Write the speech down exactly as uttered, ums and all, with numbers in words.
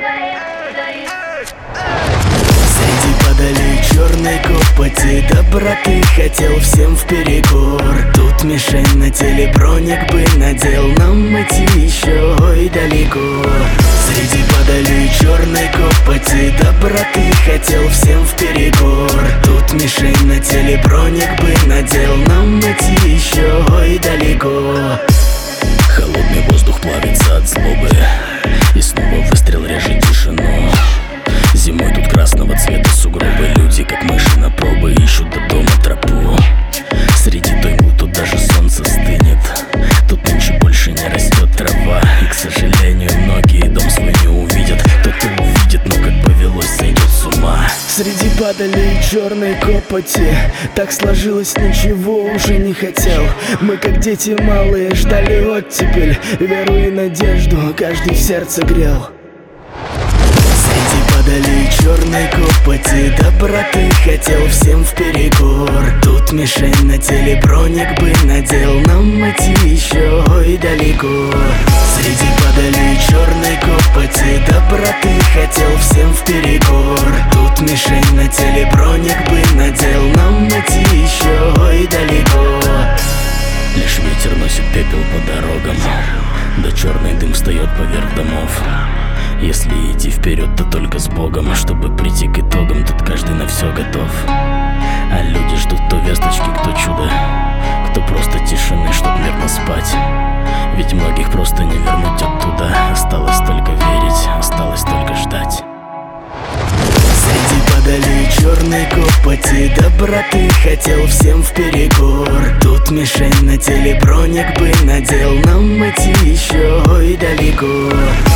Среди подолей черной копоти доброты хотел всем вперекор. Тут мишень на теле, броник бы надел, нам идти еще и далеко. Среди подолей черной копоти доброты хотел всем вперекор. Тут мишень на теле, броник бы надел, нам идти еще и далеко. Холодный воздух плавится от злобы, и снова выстрел режет тишину. Зимой тут красного цвета сугробы, люди как мыши на пробы ищут до дома тропу. Среди той мглы тут даже солнце стынет, тут нынче больше не растет трава. И, к сожалению, многие дом свой не увидят. Кто-то увидит, но как повелось, сойдет с ума. Среди падалей черной копоти так сложилось, ничего уже не хотел. Мы как дети малые ждали оттепель, веру и надежду каждый в сердце грел. Среди падалей черной копоти доброты хотел всем вперекор. Тут мишень на теле, броник бы надел, нам идти еще и далеко. Среди падалей черной копоти доброты хотел всем вперекор. Тут мишень на теле, броник бы надел, нам идти еще и далеко. Лишь ветер носит пепел по дорогам, да черный дым встает поверх домов. Если идти вперед, то только с Богом, чтобы прийти к итогам, тут каждый на все готов. А люди ждут то весточки, кто чудо, кто просто тишины, чтоб мирно спать. Ведь многих просто не вернуть оттуда. Осталось только верить, осталось только ждать. Среди подолей черной копоти доброты хотел всем вперекор. Тут мишень на теле, броник бы надел, нам идти еще и далеко.